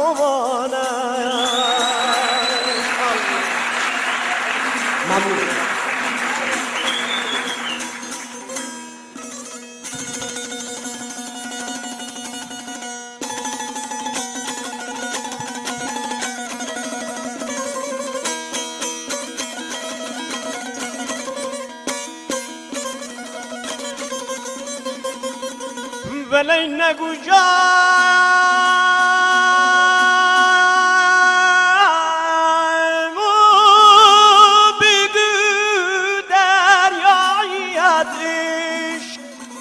بمانم. ممنون. ولی نگو جامو بگو دریای عشق،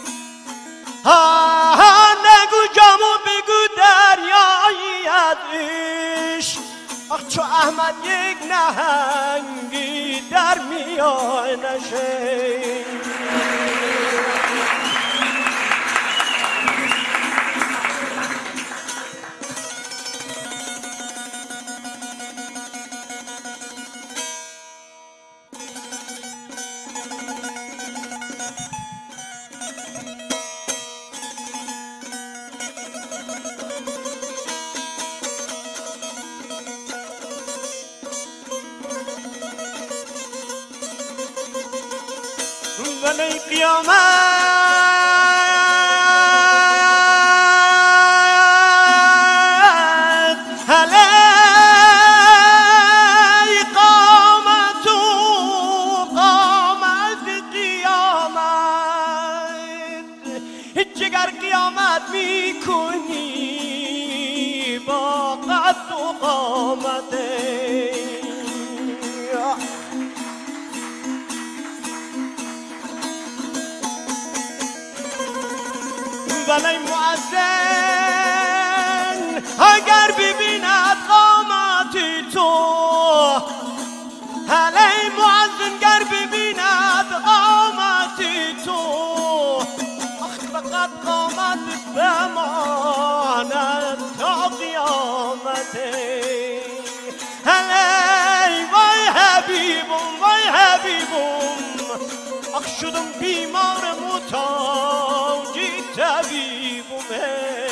نگو جامو بگو دریای عشق. آخ چو احمد یک نهنگی در میانشه. ولی قیامت هلی قامت و قامت قیامت، جگر قیامت میکنی با قد و قامت. ولی مؤذن اگر ببیند قامت تو، ولی مؤذن گر ببیند قامت تو، آخ فقط قامت بماند تا قیامت. هلی وای حبیبم وای حبیبم، آخ شدم بیمار محتاجی طبیبم.